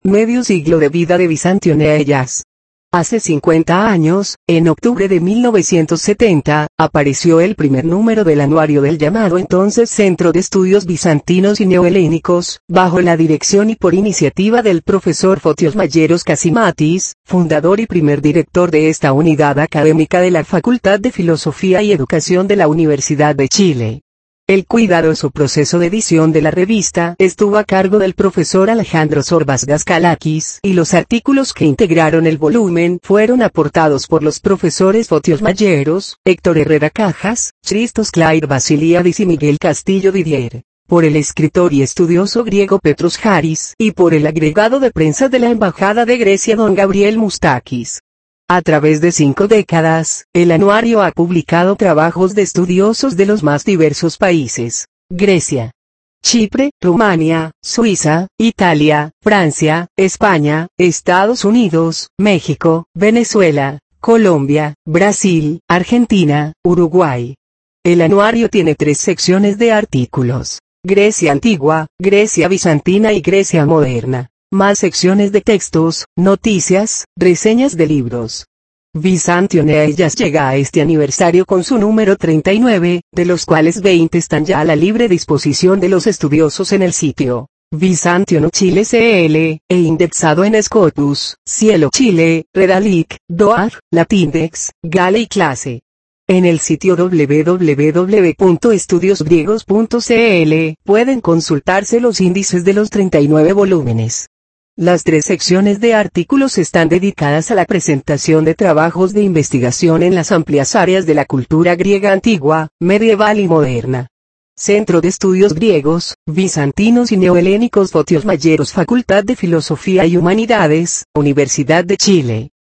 Medio siglo de vida de Bizantio Neellas. Hace 50 años, en octubre de 1970, apareció el primer número del anuario del llamado entonces Centro de Estudios Bizantinos y Neohelénicos, bajo la dirección y por iniciativa del profesor Fotios Malleros Casimatis, fundador y primer director de esta unidad académica de la Facultad de Filosofía y Educación de la Universidad de Chile. El cuidadoso proceso de edición de la revista estuvo a cargo del profesor Alejandro Sorbas Gascalakis, y los artículos que integraron el volumen fueron aportados por los profesores Fotios Malleros, Héctor Herrera Cajas, Christos Clair Basiliadis y Miguel Castillo Didier, por el escritor y estudioso griego Petros Haris, y por el agregado de prensa de la Embajada de Grecia don Gabriel Mustakis. A través de 5 décadas, el anuario ha publicado trabajos de estudiosos de los más diversos países: Grecia, Chipre, Rumania, Suiza, Italia, Francia, España, Estados Unidos, México, Venezuela, Colombia, Brasil, Argentina, Uruguay. El anuario tiene 3 secciones de artículos: Grecia antigua, Grecia bizantina y Grecia moderna, más secciones de textos, noticias, reseñas de libros. Bizantio Neellas llega a este aniversario con su número 39, de los cuales 20 están ya a la libre disposición de los estudiosos en el sitio Bizantio No Chile CL, e indexado en Scotus, Cielo Chile, Redalic, Doar, Latindex, Gale y Clase. En el sitio www.estudiosgriegos.cl pueden consultarse los índices de los 39 volúmenes. Las 3 secciones de artículos están dedicadas a la presentación de trabajos de investigación en las amplias áreas de la cultura griega antigua, medieval y moderna. Centro de Estudios Griegos, Bizantinos y Neohelénicos Fotios Malleros Facultad de Filosofía y Humanidades, Universidad de Chile.